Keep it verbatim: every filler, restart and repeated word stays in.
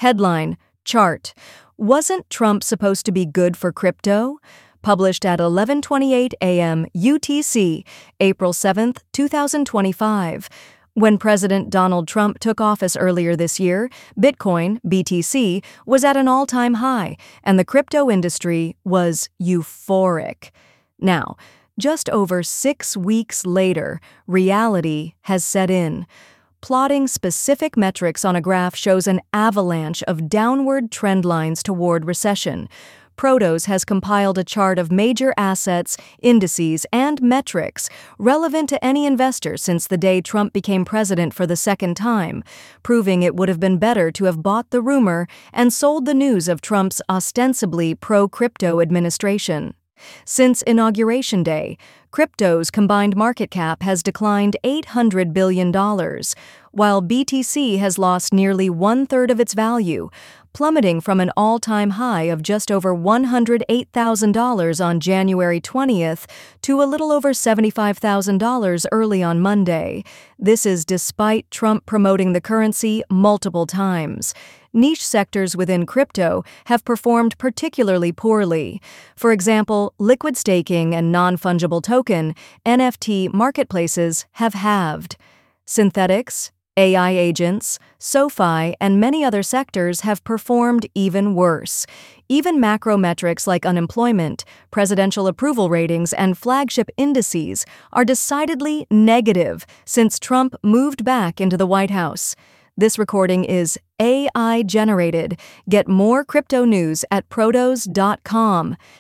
Headline: Chart. Wasn't Trump supposed to be good for crypto? Published at eleven twenty-eight a.m. U T C, April seventh, two thousand twenty-five. When President Donald Trump took office earlier this year, Bitcoin, B T C, was at an all-time high, and the crypto industry was euphoric. Now, just over six weeks later, reality has set in. Plotting specific metrics on a graph shows an avalanche of downward trend lines toward recession. Protos has compiled a chart of major assets, indices, and metrics relevant to any investor since the day Trump became president for the second time, proving it would have been better to have bought the rumor and sold the news of Trump's ostensibly pro-crypto administration. Since Inauguration Day, crypto's combined market cap has declined eight hundred billion dollars, while B T C has lost nearly one-third of its value, plummeting from an all-time high of just over one hundred eight thousand dollars on January twentieth to a little over seventy-five thousand dollars early on Monday. This is despite Trump promoting the currency multiple times. Niche sectors within crypto have performed particularly poorly. For example, liquid staking and non-fungible token, N F T marketplaces have halved. Synthetics, A I agents, SoFi, and many other sectors have performed even worse. Even macro metrics like unemployment, presidential approval ratings, and flagship indices are decidedly negative since Trump moved back into the White House. This recording is A I generated. Get more crypto news at protos dot com.